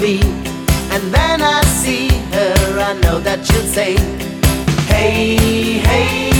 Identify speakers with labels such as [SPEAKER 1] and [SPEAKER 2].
[SPEAKER 1] be. And then I see her, I know that she'll say, hey, hey,